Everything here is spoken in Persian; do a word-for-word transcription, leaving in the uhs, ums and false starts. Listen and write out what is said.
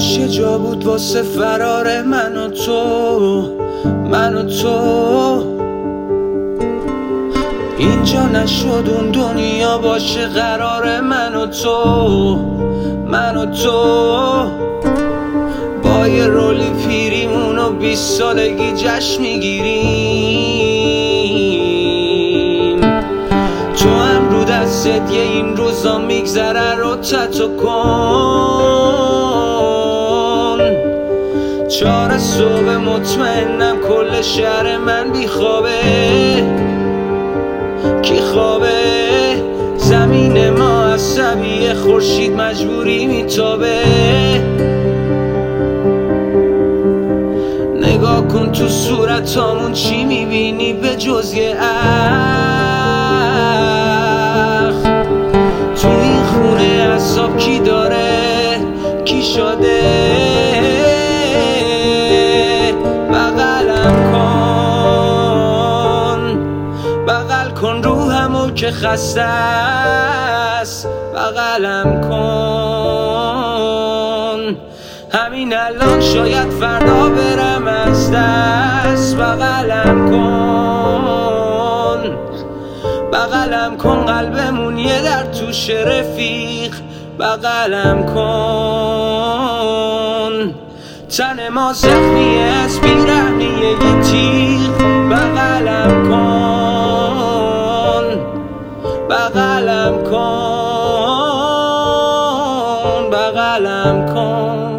کاش یه جا بود واسه فرار من و تو، من و تو. اینجا نشد اون دنیا باشه قرار من و تو، من و تو. با یه رولی پیریمون و بیست سالگی جشن میگیریم. تو هم رو دستت یه این روزا میگذره رو تتو کن. چهار صبح مطمئنم کل شهر من بیخوابه. کی خوابه؟ زمین ما عصبیه، خورشید مجبوری میتابه. نگاه کن تو صورتامون چی میبینی به جز یه اخ؟ تو این خونه عذاب کی داره؟ کی شده؟ بغلم کن، بغل کن روحمو که خسته است. بغلم کن، همین الان شاید فردا برم از دست. بغلم کن، بغلم کن، قلبمون یه در توش رفیق. بغلم کن، تن ما زخمیه از بیرحمیه یه تیغ. بغلم کن، بغلم کن، بغلم کن.